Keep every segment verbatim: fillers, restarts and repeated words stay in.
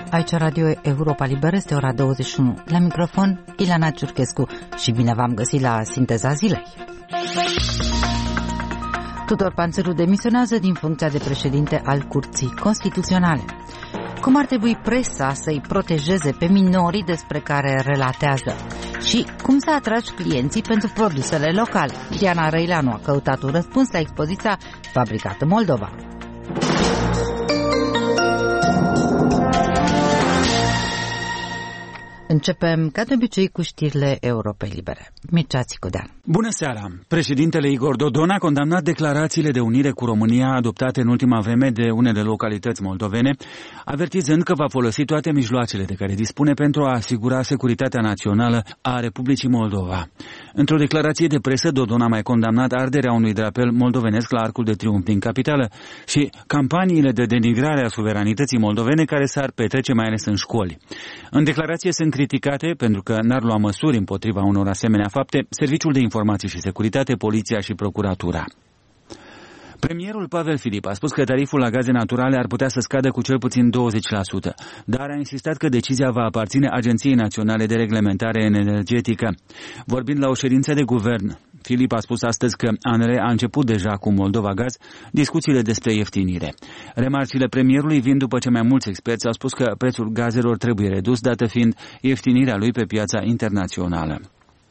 Aici Radio Europa Liberă, este ora douăzeci și unu. La microfon, Ileana Ciurchescu și bine v-am găsit la Sinteza Zilei. Tudor Panțăru demisionează din funcția de președinte al Curții Constituționale. Cum ar trebui presa să-i protejeze pe minorii despre care relatează? Și cum să atragi clienții pentru produsele locale? Diana Răileanu a căutat un răspuns la expoziția Fabricat în Moldova. Începem, ca de obicei, cu știrile Europei Libere. Mircea Țicudean. Bună seara! Președintele Igor Dodon a condamnat declarațiile de unire cu România adoptate în ultima vreme de unele localități moldovene, avertizând că va folosi toate mijloacele de care dispune pentru a asigura securitatea națională a Republicii Moldova. Într-o declarație de presă, Dodon a mai condamnat arderea unui drapel moldovenesc la Arcul de Triunf din capitală și campaniile de denigrare a suveranității moldovene care s-ar petrece mai ales în școli. În declarație sunt criticate pentru că n-ar lua măsuri împotriva unor asemenea fapte Serviciul de Informații și Securitate, Poliția și Procuratura. Premierul Pavel Filip a spus că tariful la gaze naturale ar putea să scadă cu cel puțin douăzeci la sută, dar a insistat că decizia va aparține Agenției Naționale de Reglementare Energetică. Vorbind la o ședință de guvern, Filip a spus astăzi că A N R a început deja cu Moldova Gaz discuțiile despre ieftinire. Remarcile premierului vin după ce mai mulți experți au spus că prețul gazelor trebuie redus, dată fiind ieftinirea lui pe piața internațională.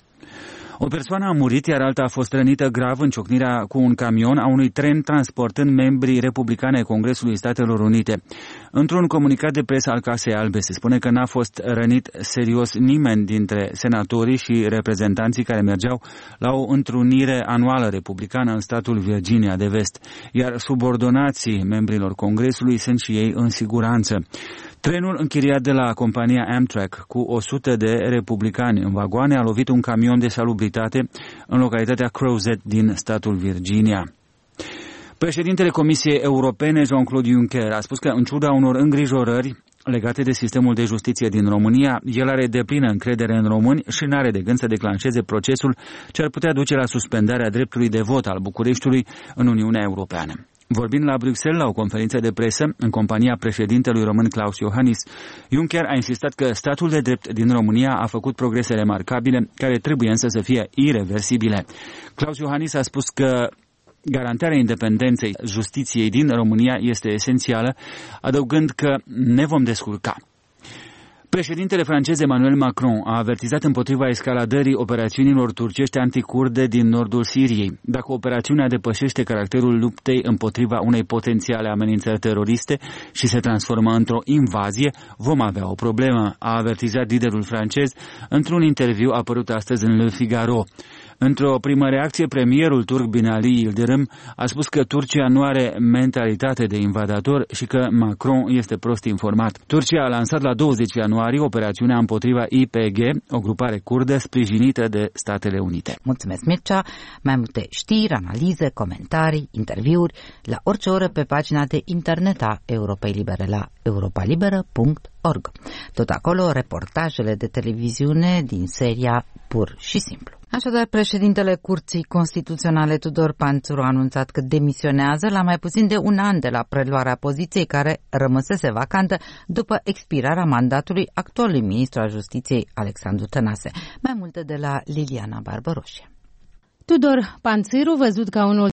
O persoană a murit, iar alta a fost rănită grav în ciocnirea cu un camion a unui tren transportând membrii republicani ai Congresului Statelor Unite. Într-un comunicat de presă al Casei Albe se spune că n-a fost rănit serios nimeni dintre senatorii și reprezentanții care mergeau la o întrunire anuală republicană în statul Virginia de Vest, iar subordonații membrilor Congresului sunt și ei în siguranță. Trenul închiriat de la compania Amtrak cu o sută de republicani în vagoane a lovit un camion de salubritate în localitatea Crozet din statul Virginia. Președintele Comisiei Europene, Jean-Claude Juncker, a spus că în ciuda unor îngrijorări legate de sistemul de justiție din România, el are deplină încredere în români și n-are de gând să declanșeze procesul ce ar putea duce la suspendarea dreptului de vot al Bucureștiului în Uniunea Europeană. Vorbind la Bruxelles la o conferință de presă, în compania președintelui român Klaus Iohannis, Juncker a insistat că statul de drept din România a făcut progrese remarcabile, care trebuie însă să fie ireversibile. Klaus Iohannis a spus că garantarea independenței justiției din România este esențială, adăugând că ne vom descurca. Președintele francez Emmanuel Macron a avertizat împotriva escaladării operațiunilor turcești anticurde din nordul Siriei. Dacă operațiunea depășește caracterul luptei împotriva unei potențiale amenințări teroriste și se transformă într-o invazie, vom avea o problemă, a avertizat liderul francez într-un interviu apărut astăzi în Le Figaro. Într-o primă reacție, premierul turc Binali Yildirim a spus că Turcia nu are mentalitate de invadator și că Macron este prost informat. Turcia a lansat la douăzeci ianuarie operațiunea împotriva I P G, o grupare kurdă sprijinită de Statele Unite. Mulțumesc, Mircea! Mai multe știri, analize, comentarii, interviuri la orice oră pe pagina de internet a Europei Libere la europa liberă punct org. Tot acolo reportajele de televiziune din seria Pur și Simplu. Așadar, președintele Curții Constituționale Tudor Panțăru a anunțat că demisionează la mai puțin de un an de la preluarea poziției care rămăsese vacantă după expirarea mandatului actualului ministru al Justiției Alexandru Tănase. Mai multe de la Liliana Barbăroșie. Tudor Panțăru, văzut ca unul